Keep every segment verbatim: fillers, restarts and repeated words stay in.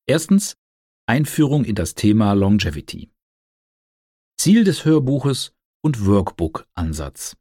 Erstens Einführung in das Thema Longevity. Ziel des Hörbuches und Workbook-Ansatz.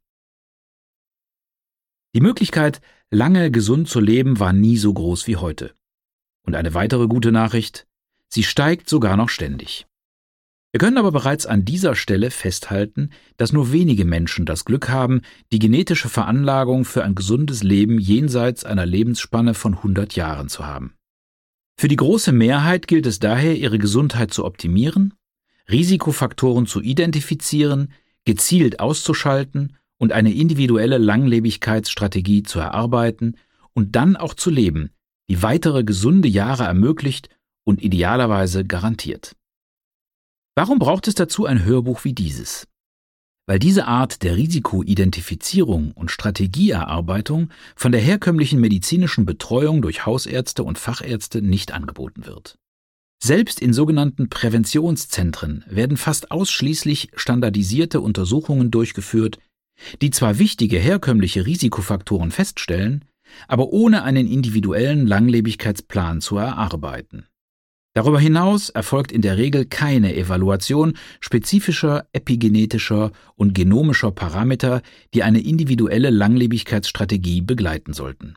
Die Möglichkeit, lange gesund zu leben, war nie so groß wie heute. Und eine weitere gute Nachricht: sie steigt sogar noch ständig. Wir können aber bereits an dieser Stelle festhalten, dass nur wenige Menschen das Glück haben, die genetische Veranlagung für ein gesundes Leben jenseits einer Lebensspanne von hundert Jahren zu haben. Für die große Mehrheit gilt es daher, ihre Gesundheit zu optimieren, Risikofaktoren zu identifizieren, gezielt auszuschalten und eine individuelle Langlebigkeitsstrategie zu erarbeiten und dann auch zu leben, die weitere gesunde Jahre ermöglicht und idealerweise garantiert. Warum braucht es dazu ein Hörbuch wie dieses? Weil diese Art der Risikoidentifizierung und Strategieerarbeitung von der herkömmlichen medizinischen Betreuung durch Hausärzte und Fachärzte nicht angeboten wird. Selbst in sogenannten Präventionszentren werden fast ausschließlich standardisierte Untersuchungen durchgeführt, die zwar wichtige herkömmliche Risikofaktoren feststellen, aber ohne einen individuellen Langlebigkeitsplan zu erarbeiten. Darüber hinaus erfolgt in der Regel keine Evaluation spezifischer epigenetischer und genomischer Parameter, die eine individuelle Langlebigkeitsstrategie begleiten sollten.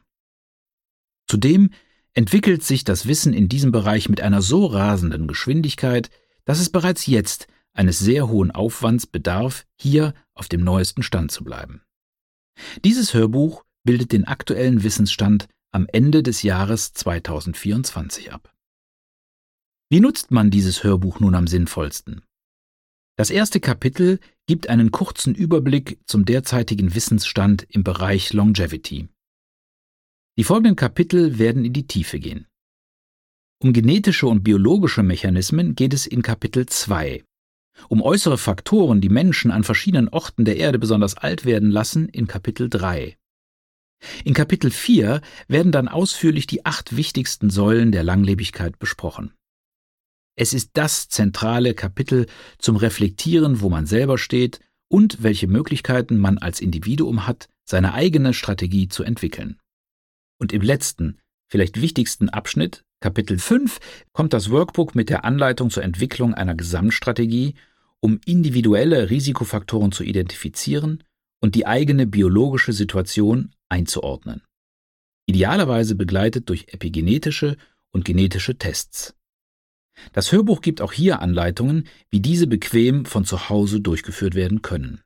Zudem entwickelt sich das Wissen in diesem Bereich mit einer so rasenden Geschwindigkeit, dass es bereits jetzt eines sehr hohen Aufwands bedarf, hier auf dem neuesten Stand zu bleiben. Dieses Hörbuch bildet den aktuellen Wissensstand am Ende des Jahres zweitausendvierundzwanzig ab. Wie nutzt man dieses Hörbuch nun am sinnvollsten? Das erste Kapitel gibt einen kurzen Überblick zum derzeitigen Wissensstand im Bereich Longevity. Die folgenden Kapitel werden in die Tiefe gehen. Um genetische und biologische Mechanismen geht es in Kapitel zwei. Um äußere Faktoren, die Menschen an verschiedenen Orten der Erde besonders alt werden lassen, in Kapitel drei. In Kapitel vier werden dann ausführlich die acht wichtigsten Säulen der Langlebigkeit besprochen. Es ist das zentrale Kapitel zum Reflektieren, wo man selber steht und welche Möglichkeiten man als Individuum hat, seine eigene Strategie zu entwickeln. Und im letzten, vielleicht wichtigsten Abschnitt, Kapitel fünf, kommt das Workbook mit der Anleitung zur Entwicklung einer Gesamtstrategie, um individuelle Risikofaktoren zu identifizieren und die eigene biologische Situation einzuordnen. Idealerweise begleitet durch epigenetische und genetische Tests. Das Hörbuch gibt auch hier Anleitungen, wie diese bequem von zu Hause durchgeführt werden können.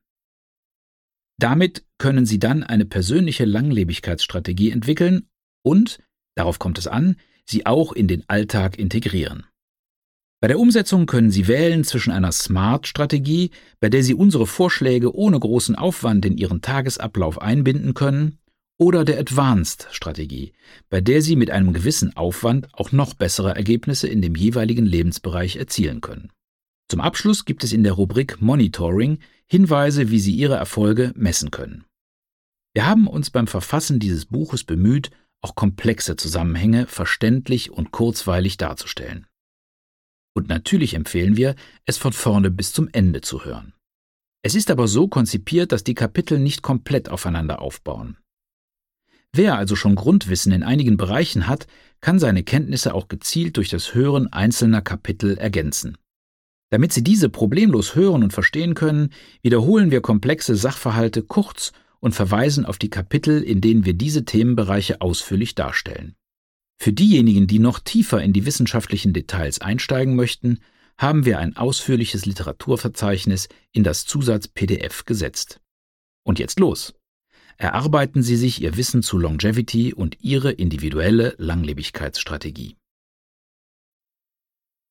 Damit können Sie dann eine persönliche Langlebigkeitsstrategie entwickeln und, darauf kommt es an, sie auch in den Alltag integrieren. Bei der Umsetzung können Sie wählen zwischen einer Smart-Strategie, bei der Sie unsere Vorschläge ohne großen Aufwand in Ihren Tagesablauf einbinden können, oder der Advanced-Strategie, bei der Sie mit einem gewissen Aufwand auch noch bessere Ergebnisse in dem jeweiligen Lebensbereich erzielen können. Zum Abschluss gibt es in der Rubrik Monitoring Hinweise, wie Sie Ihre Erfolge messen können. Wir haben uns beim Verfassen dieses Buches bemüht, auch komplexe Zusammenhänge verständlich und kurzweilig darzustellen. Und natürlich empfehlen wir, es von vorne bis zum Ende zu hören. Es ist aber so konzipiert, dass die Kapitel nicht komplett aufeinander aufbauen. Wer also schon Grundwissen in einigen Bereichen hat, kann seine Kenntnisse auch gezielt durch das Hören einzelner Kapitel ergänzen. Damit Sie diese problemlos hören und verstehen können, wiederholen wir komplexe Sachverhalte kurz und verweisen auf die Kapitel, in denen wir diese Themenbereiche ausführlich darstellen. Für diejenigen, die noch tiefer in die wissenschaftlichen Details einsteigen möchten, haben wir ein ausführliches Literaturverzeichnis in das Zusatz-P D F gesetzt. Und jetzt los! Erarbeiten Sie sich Ihr Wissen zu Longevity und Ihre individuelle Langlebigkeitsstrategie.